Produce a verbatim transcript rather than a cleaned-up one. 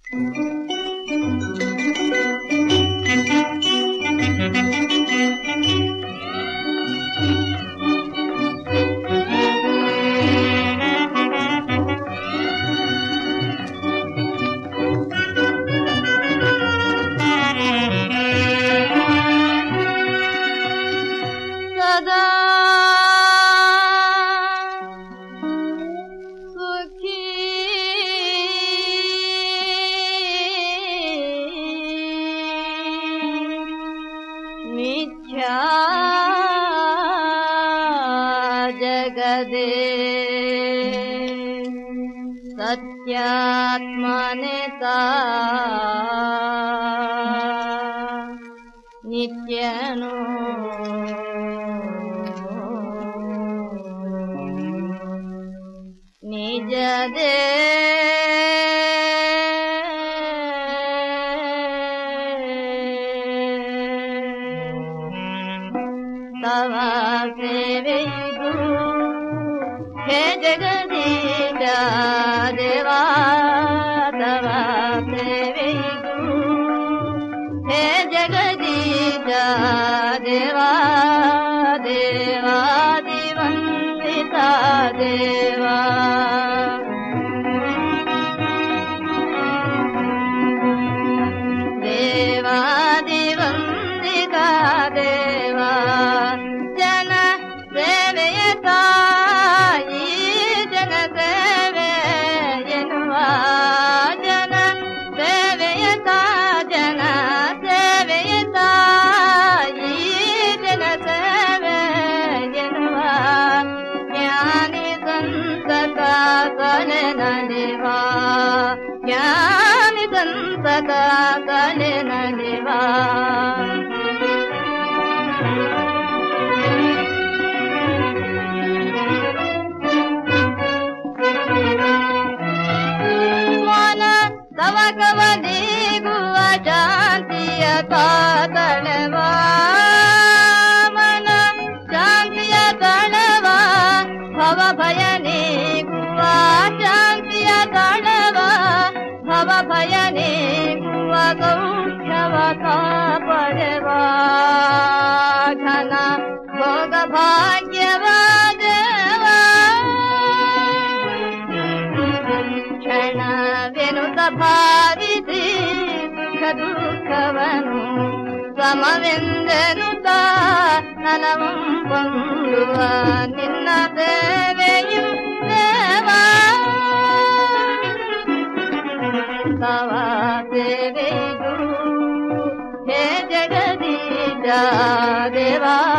मिथ्या जगदे सत्यात्मनेता नित्यनो निज दे तव सेवेयु हे जगदीश देवा तव सेवेयु हे जगदीश देवा देवादिवन्दिता देवा देवादिवन्दिता देवा जन सेवेयतायि जन सेवेयनुवा जन सेवेयता जन सेवेयतायि जन सेवेयनुवा ज्ञानी संतता कलन देवा ज्ञानी संतता कलन देवा तव कवदी गुआ शांतिय तड़वा मन शांतिय तड़वा भव भयनी गुआ शांतिय तड़वा भव भयनी गुआ गौक्षव का पड़वा घन भोग भाग्यवादवा क्षण विनुत ಭಾವಿಸಿ ಸುಖ ದುಃಖವನು ಸಮವೆಂದೆನುತ ನಲವಂ ಪೊಂದುವ ನಿನ್ನ ಸೇವೆಯು ದೇವಾ ತವ ಸೇವೆಯು ಹೇ ಜಗದೀಶ ದೇವಾ